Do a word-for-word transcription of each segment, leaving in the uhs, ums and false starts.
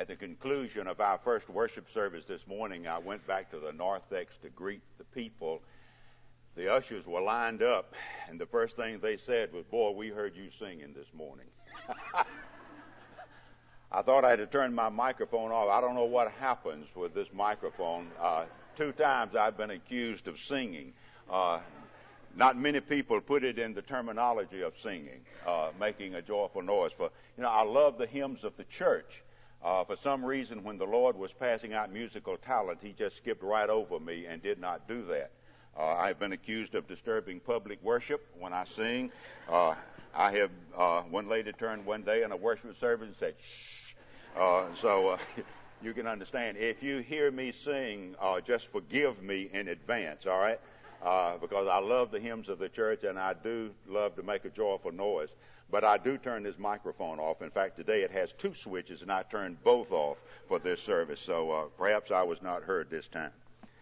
At the conclusion of our first worship service this morning, I went back to the narthex to greet the people. The ushers were lined up, and the first thing they said was, "Boy, we heard you singing this morning." I thought I had to turn my microphone off. I don't know what happens with this microphone. Uh, two times I've been accused of singing. Uh, not many people put it in the terminology of singing, uh, making a joyful noise. For you know, I love the hymns of the church. Uh, for some reason, when the Lord was passing out musical talent, He just skipped right over me and did not do that. Uh, I've been accused of disturbing public worship when I sing. Uh, I have uh, one lady turned one day in a worship service and said, "Shh." Uh, so uh, you can understand. If you hear me sing, uh, just forgive me in advance, all right? Uh, because I love the hymns of the church, and I do love to make a joyful noise. But I do turn this microphone off. In fact, today it has two switches, and I turned both off for this service. So uh, perhaps I was not heard this time.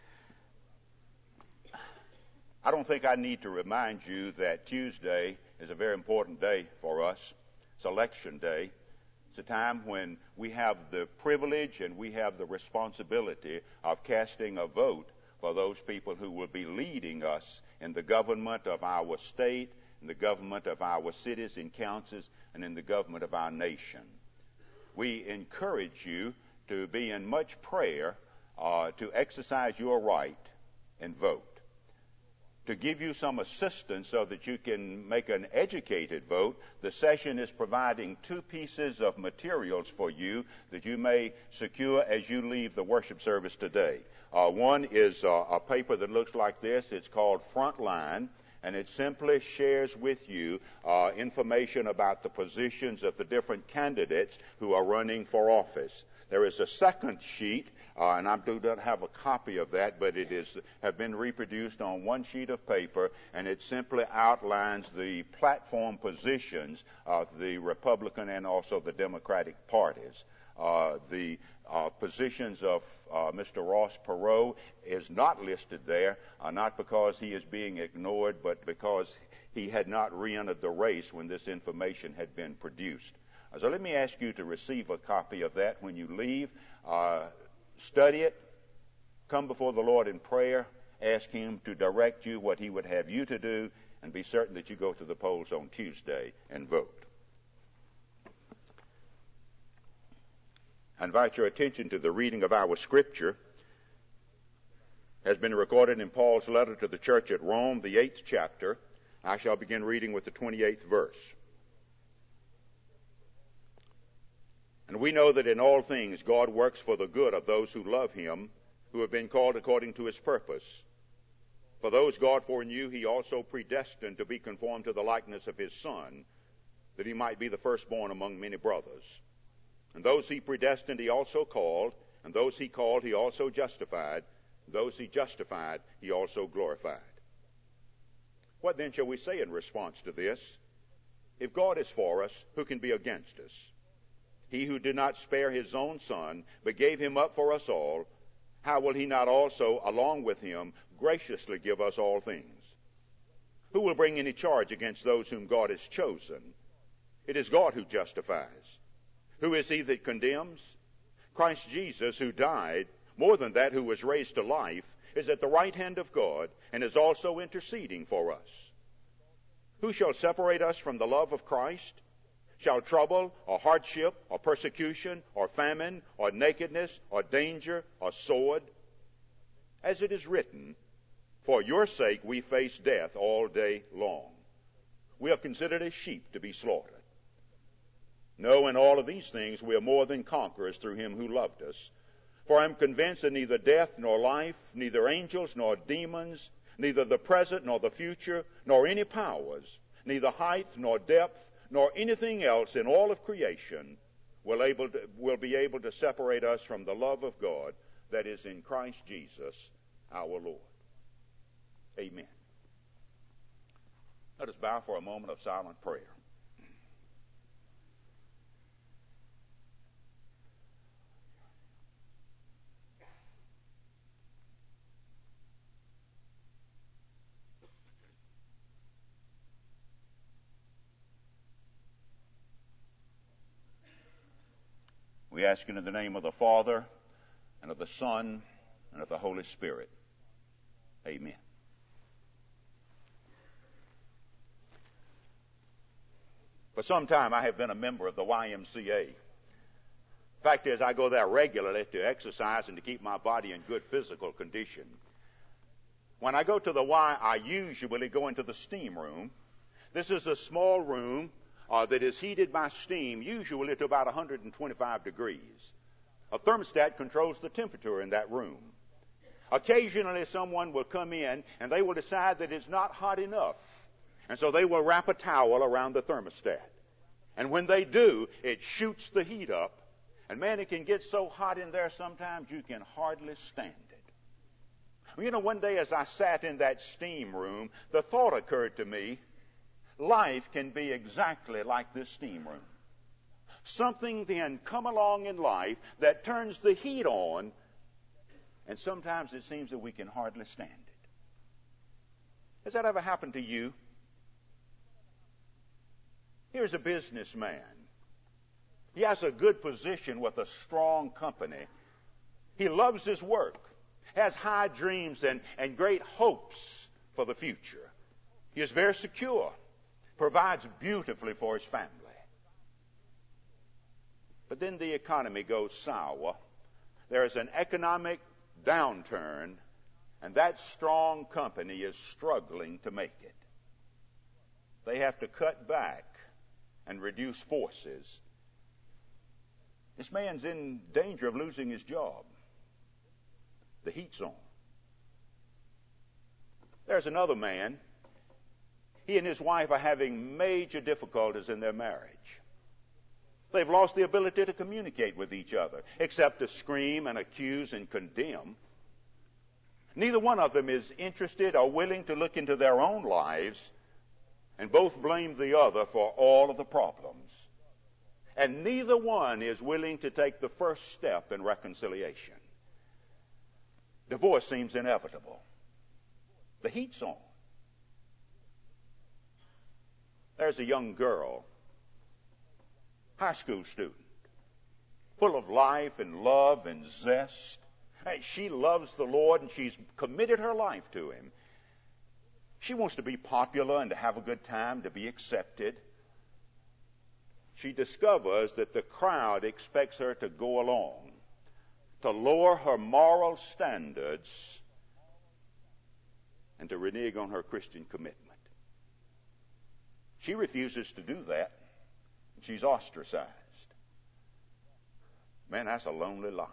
I don't think I need to remind you that Tuesday is a very important day for us. It's election day. It's a time when we have the privilege and we have the responsibility of casting a vote for those people who will be leading us in the government of our state, in the government of our cities and counties, and in the government of our nation. We encourage you to be in much prayer uh, to exercise your right and vote. To give you some assistance so that you can make an educated vote, the session is providing two pieces of materials for you that you may secure as you leave the worship service today. Uh, one is uh, a paper that looks like this. It's called Frontline, and it simply shares with you uh, information about the positions of the different candidates who are running for office. There is a second sheet, uh, and I do not have a copy of that, but it is have been reproduced on one sheet of paper, and it simply outlines the platform positions of the Republican and also the Democratic parties. Uh, the uh, positions of uh, Mister Ross Perot is not listed there, uh, not because he is being ignored, but because he had not re-entered the race when this information had been produced. So let me ask you to receive a copy of that when you leave. Uh, study it. Come before the Lord in prayer. Ask Him to direct you what He would have you to do, and be certain that you go to the polls on Tuesday and vote. I invite your attention to the reading of our scripture. It has been recorded in Paul's letter to the church at Rome, the eighth chapter. I shall begin reading with the twenty-eighth verse. And we know that in all things God works for the good of those who love Him, who have been called according to His purpose. For those God foreknew, He also predestined to be conformed to the likeness of His Son, that He might be the firstborn among many brothers. And those He predestined, He also called, and those He called, He also justified, and those He justified, He also glorified. What then shall we say in response to this? If God is for us, who can be against us? He who did not spare His own Son, but gave Him up for us all, how will He not also, along with Him, graciously give us all things? Who will bring any charge against those whom God has chosen? It is God who justifies. Who is he that condemns? Christ Jesus, who died, more than that, who was raised to life, is at the right hand of God, and is also interceding for us. Who shall separate us from the love of Christ? Shall trouble, or hardship, or persecution, or famine, or nakedness, or danger, or sword? As it is written, for your sake we face death all day long. We are considered as sheep to be slaughtered. No, in all of these things we are more than conquerors through Him who loved us. For I am convinced that neither death nor life, neither angels nor demons, neither the present nor the future, nor any powers, neither height nor depth, nor anything else in all of creation will, able to, will be able to separate us from the love of God that is in Christ Jesus our Lord. Amen. Let us bow for a moment of silent prayer. We ask it in the name of the Father, and of the Son, and of the Holy Spirit. Amen. For some time I have been a member of the Y M C A. Fact is, I go there regularly to exercise and to keep my body in good physical condition. When I go to the Y, I usually go into the steam room. This is a small room uh, that is heated by steam, usually to about one hundred twenty-five degrees. A thermostat controls the temperature in that room. Occasionally someone will come in and they will decide that it's not hot enough. And so they will wrap a towel around the thermostat. And when they do, it shoots the heat up. And man, it can get so hot in there sometimes you can hardly stand it. Well, you know, one day as I sat in that steam room, the thought occurred to me, life can be exactly like this steam room. Something then come along in life that turns the heat on, and sometimes it seems that we can hardly stand it. Has that ever happened to you? Here's a businessman. He has a good position with a strong company. He loves his work, has high dreams and, and great hopes for the future. He is very secure, provides beautifully for his family. But then the economy goes sour. There is an economic downturn, and that strong company is struggling to make it. They have to cut back and reduce forces. This man's in danger of losing his job. The heat's on. There's another man. He and his wife are having major difficulties in their marriage. They've lost the ability to communicate with each other, except to scream and accuse and condemn. Neither one of them is interested or willing to look into their own lives, and both blame the other for all of the problems. And neither one is willing to take the first step in reconciliation. Divorce seems inevitable. The heat's on. There's a young girl, high school student, full of life and love and zest. Hey, she loves the Lord and she's committed her life to Him. She wants to be popular and to have a good time, to be accepted. She discovers that the crowd expects her to go along, to lower her moral standards, and to renege on her Christian commitment. She refuses to do that. She's ostracized. Man, that's a lonely life.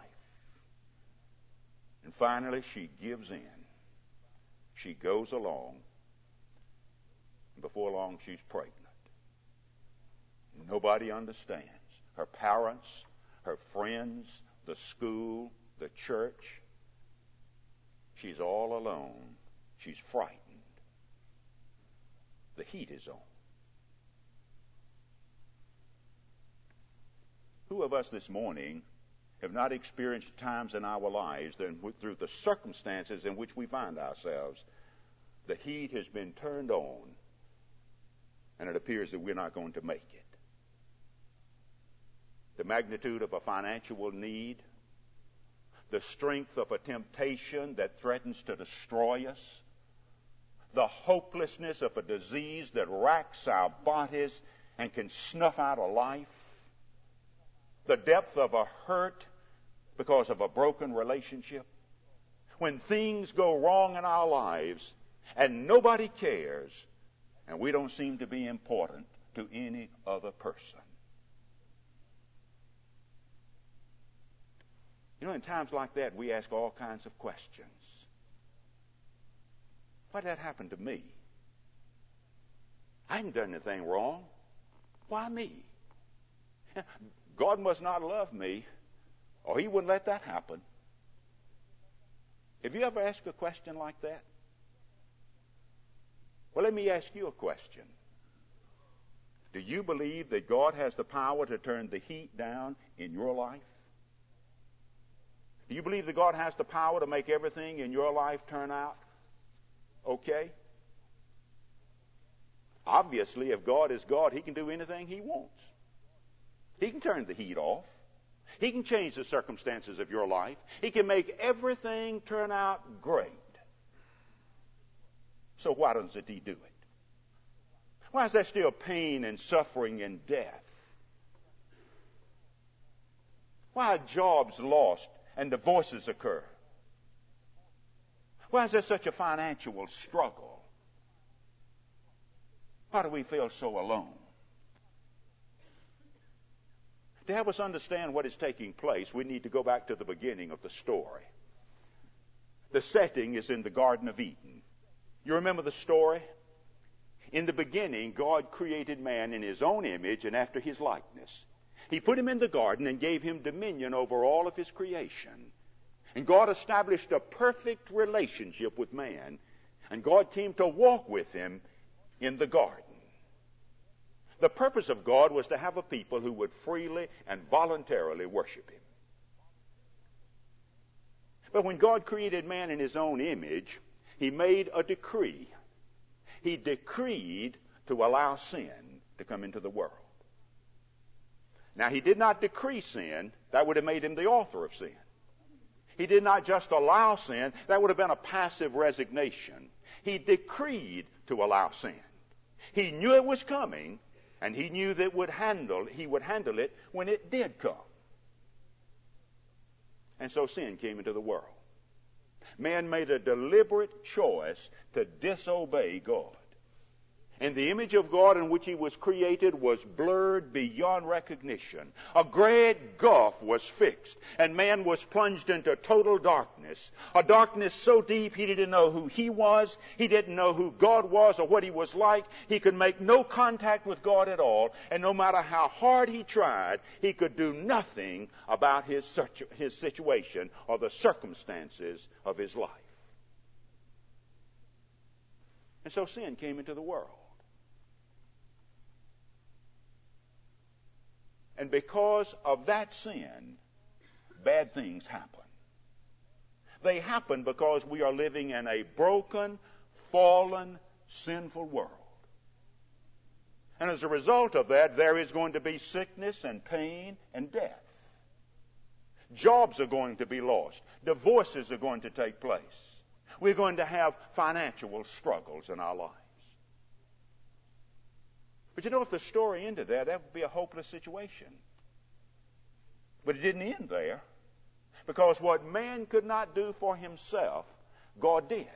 And finally, she gives in. She goes along. And before long, she's pregnant. Nobody understands. Her parents, her friends, the school, the church. She's all alone. She's frightened. The heat is on. Who of us this morning have not experienced times in our lives that through the circumstances in which we find ourselves, the heat has been turned on, and it appears that we're not going to make it? The magnitude of a financial need, the strength of a temptation that threatens to destroy us, the hopelessness of a disease that racks our bodies and can snuff out a life, the depth of a hurt because of a broken relationship. When things go wrong in our lives and nobody cares and we don't seem to be important to any other person. You know, in times like that, we ask all kinds of questions. Why did that happen to me? I haven't done anything wrong. Why me? God must not love me, or He wouldn't let that happen. Have you ever asked a question like that? Well, let me ask you a question. Do you believe that God has the power to turn the heat down in your life? Do you believe that God has the power to make everything in your life turn out okay? Obviously, if God is God, He can do anything He wants. He can turn the heat off. He can change the circumstances of your life. He can make everything turn out great. So why doesn't he do it? Why is there still pain and suffering and death? Why are jobs lost and divorces occur? Why is there such a financial struggle? Why do we feel so alone? To help us understand what is taking place, we need to go back to the beginning of the story. The setting is in the Garden of Eden. You remember the story? In the beginning, God created man in his own image and after his likeness. He put him in the garden and gave him dominion over all of his creation. And God established a perfect relationship with man. And God came to walk with him in the garden. The purpose of God was to have a people who would freely and voluntarily worship him. But when God created man in his own image, he made a decree. He decreed to allow sin to come into the world. Now, he did not decree sin. That would have made him the author of sin. He did not just allow sin. That would have been a passive resignation. He decreed to allow sin. He knew it was coming, and he knew that would handle, he would handle it when it did come. And so sin came into the world. Man made a deliberate choice to disobey God. And the image of God in which he was created was blurred beyond recognition. A great gulf was fixed, and man was plunged into total darkness. A darkness so deep he didn't know who he was. He didn't know who God was or what he was like. He could make no contact with God at all. And no matter how hard he tried, he could do nothing about his, his situation or the circumstances of his life. And so sin came into the world. And because of that sin, bad things happen. They happen because we are living in a broken, fallen, sinful world. And as a result of that, there is going to be sickness and pain and death. Jobs are going to be lost. Divorces are going to take place. We're going to have financial struggles in our lives. But you know, if the story ended there, that would be a hopeless situation. But it didn't end there. Because what man could not do for himself, God did.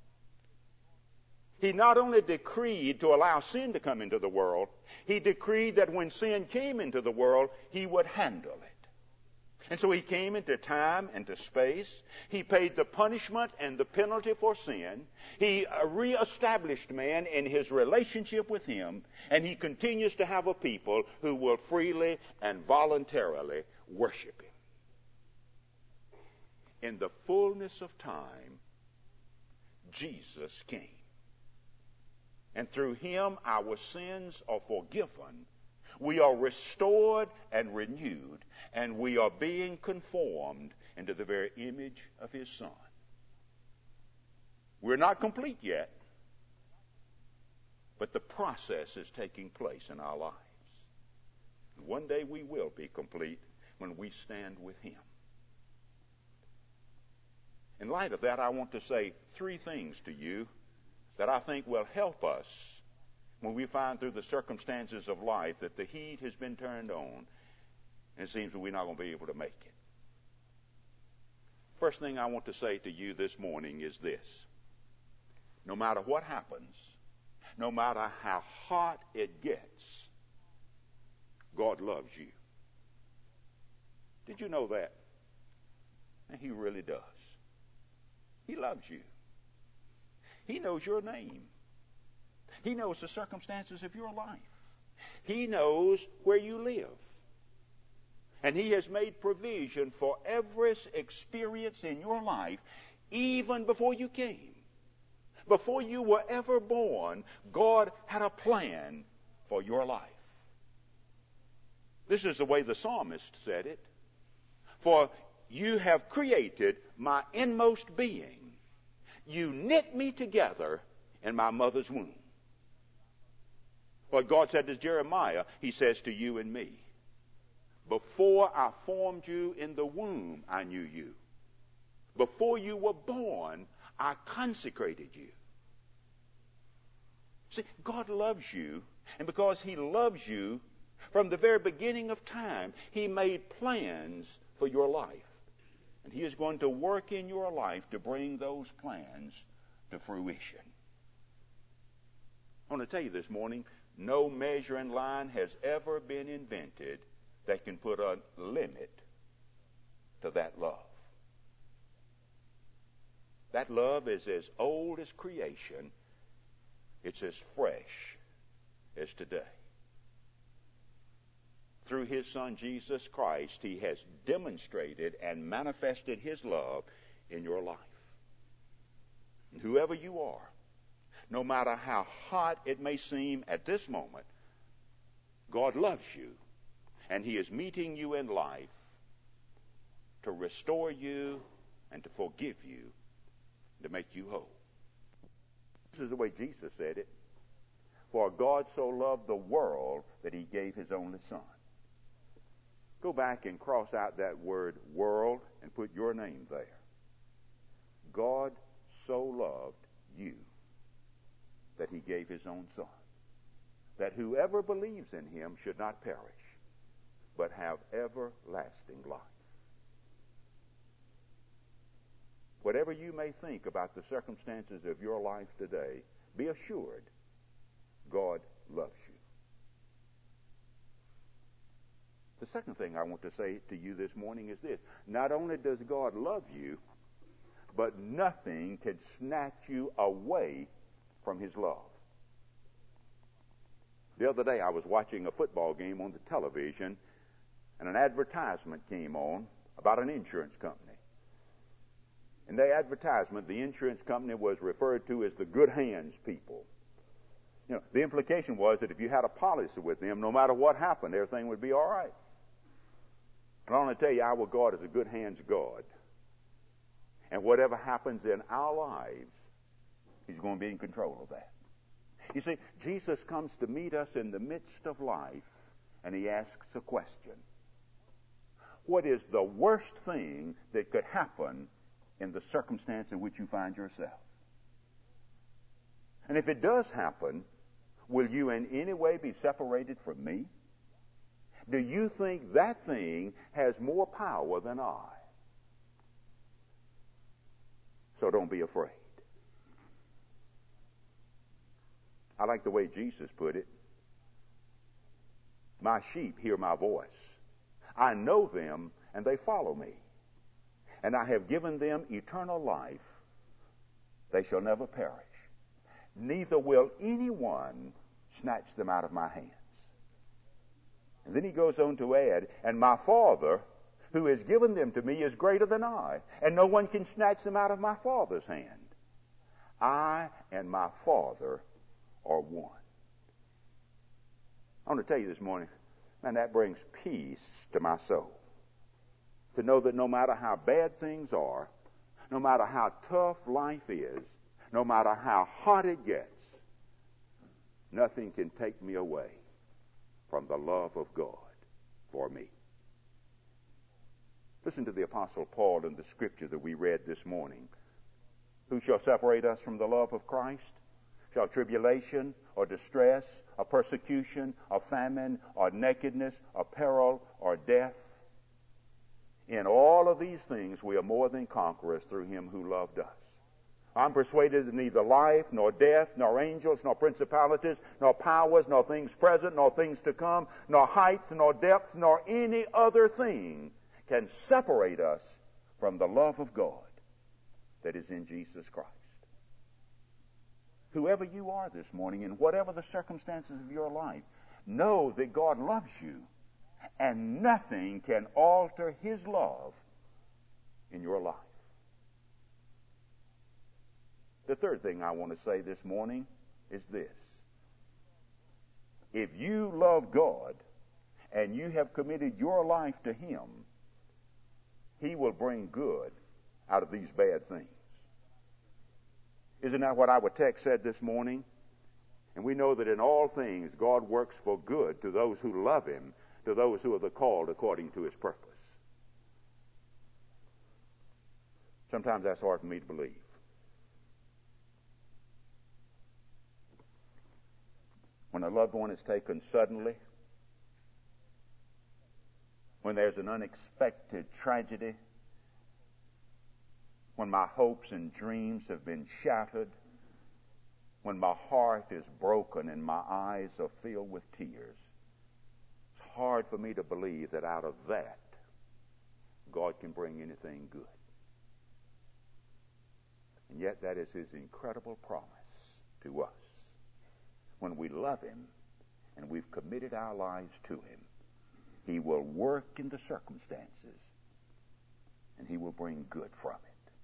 He not only decreed to allow sin to come into the world, he decreed that when sin came into the world, he would handle it. And so he came into time and to space. He paid the punishment and the penalty for sin. He reestablished man in his relationship with him. And he continues to have a people who will freely and voluntarily worship him. In the fullness of time, Jesus came. And through him, our sins are forgiven. We are restored and renewed, and we are being conformed into the very image of his Son. We're not complete yet, but the process is taking place in our lives. And one day we will be complete when we stand with him. In light of that, I want to say three things to you that I think will help us when we find through the circumstances of life that the heat has been turned on and it seems that we're not going to be able to make it. First thing I want to say to you this morning is this. No matter what happens, no matter how hot it gets, God loves you. Did you know that? And he really does. He loves you. He knows your name. He knows the circumstances of your life. He knows where you live. And he has made provision for every experience in your life, even before you came. Before you were ever born, God had a plan for your life. This is the way the psalmist said it. For you have created my inmost being. You knit me together in my mother's womb. What God said to Jeremiah, he says to you and me. Before I formed you in the womb, I knew you. Before you were born, I consecrated you. See, God loves you, and because he loves you, from the very beginning of time, he made plans for your life. And he is going to work in your life to bring those plans to fruition. I want to tell you this morning, no measuring line has ever been invented that can put a limit to that love. That love is as old as creation. It's as fresh as today. Through his Son, Jesus Christ, he has demonstrated and manifested his love in your life. And whoever you are, no matter how hot it may seem at this moment, God loves you, and he is meeting you in life to restore you and to forgive you, to make you whole. This is the way Jesus said it. For God so loved the world that he gave his only Son. Go back and cross out that word world and put your name there. God so loved you that he gave his own Son, that whoever believes in him should not perish, but have everlasting life. Whatever you may think about the circumstances of your life today, be assured God loves you. The second thing I want to say to you this morning is this. Not only does God love you, but nothing can snatch you away from his love. The other day I was watching a football game on the television, and an advertisement came on about an insurance company. In the advertisement, the insurance company was referred to as the good hands people. You know, the implication was that if you had a policy with them, no matter what happened, everything would be all right. And I want to tell you, our God is a good hands God. And whatever happens in our lives, he's going to be in control of that. You see, Jesus comes to meet us in the midst of life, and he asks a question. What is the worst thing that could happen in the circumstance in which you find yourself? And if it does happen, will you in any way be separated from me? Do you think that thing has more power than I? So don't be afraid. I like the way Jesus put it. My sheep hear my voice. I know them, and they follow me. And I have given them eternal life. They shall never perish. Neither will anyone snatch them out of my hands. And then he goes on to add, and my Father, who has given them to me, is greater than I, and no one can snatch them out of my Father's hand. I and my Father are one. I want to tell you this morning, man, that brings peace to my soul. To know that no matter how bad things are, no matter how tough life is, no matter how hot it gets, nothing can take me away from the love of God for me. Listen to the Apostle Paul in the scripture that we read this morning. Who shall separate us from the love of Christ? Shall tribulation or distress or persecution or famine or nakedness or peril or death? In all of these things we are more than conquerors through him who loved us. I'm persuaded that neither life, nor death, nor angels, nor principalities, nor powers, nor things present, nor things to come, nor heights, nor depths, nor any other thing can separate us from the love of God that is in Jesus Christ. Whoever you are this morning, in whatever the circumstances of your life, know that God loves you, and nothing can alter his love in your life. The third thing I want to say this morning is this. If you love God and you have committed your life to him, he will bring good out of these bad things. Isn't that what our text said this morning? And we know that in all things God works for good to those who love him, to those who are the called according to his purpose. Sometimes that's hard for me to believe. When a loved one is taken suddenly, when there's an unexpected tragedy, when my hopes and dreams have been shattered, when my heart is broken and my eyes are filled with tears, it's hard for me to believe that out of that, God can bring anything good. And yet that is his incredible promise to us. When we love him and we've committed our lives to him, he will work in the circumstances and he will bring good from it.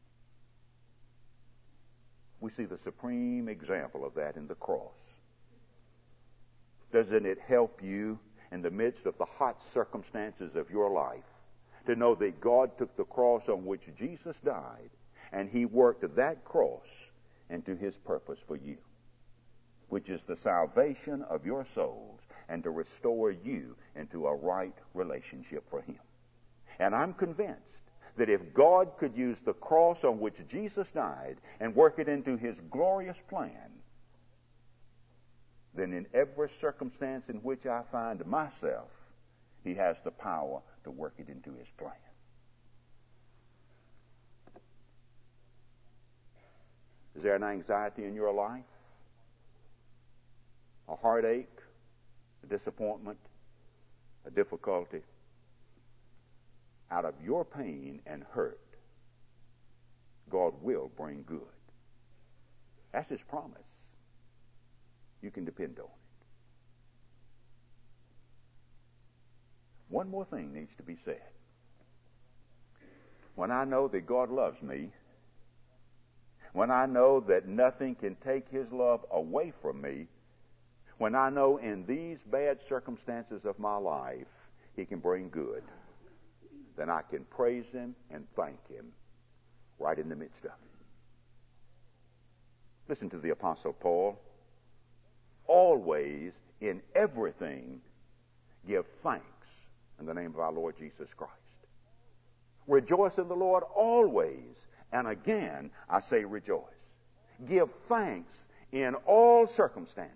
We see the supreme example of that in the cross. Doesn't it help you in the midst of the hot circumstances of your life to know that God took the cross on which Jesus died and he worked that cross into his purpose for you, which is the salvation of your souls and to restore you into a right relationship for him. And I'm convinced that if God could use the cross on which Jesus died and work it into his glorious plan, then in every circumstance in which I find myself, he has the power to work it into his plan. Is there an anxiety in your life? A heartache? A disappointment? A difficulty? Out of your pain and hurt, God will bring good. That's his promise. You can depend on it. One more thing needs to be said. When I know that God loves me, when I know that nothing can take his love away from me, when I know in these bad circumstances of my life he can bring good, then I can praise him and thank him right in the midst of it. Listen to the Apostle Paul. Always, in everything, give thanks in the name of our Lord Jesus Christ. Rejoice in the Lord always. And again, I say rejoice. Give thanks in all circumstances.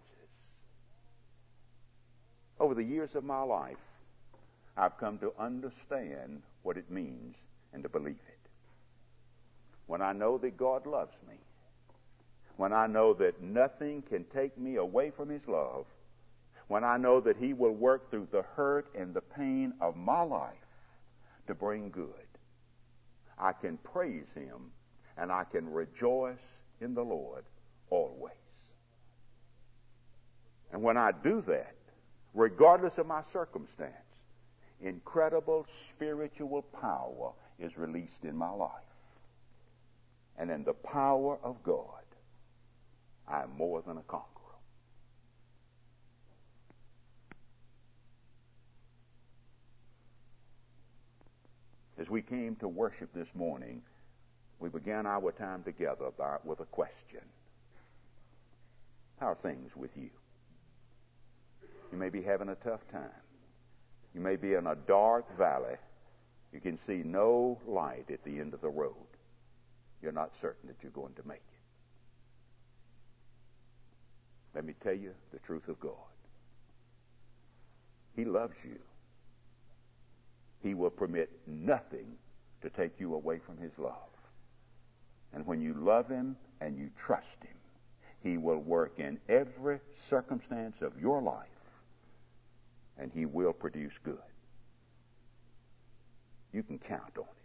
Over the years of my life, I've come to understand what it means and to believe it. When I know that God loves me, when I know that nothing can take me away from his love, when I know that he will work through the hurt and the pain of my life to bring good, I can praise him and I can rejoice in the Lord always. And when I do that, regardless of my circumstance, incredible spiritual power is released in my life. And in the power of God, I am more than a conqueror. As we came to worship this morning, we began our time together by, with a question. How are things with you? You may be having a tough time. You may be in a dark valley. You can see no light at the end of the road. You're not certain that you're going to make it. Let me tell you the truth of God. He loves you. He will permit nothing to take you away from his love. And when you love him and you trust him, he will work in every circumstance of your life, and he will produce good. You can count on it.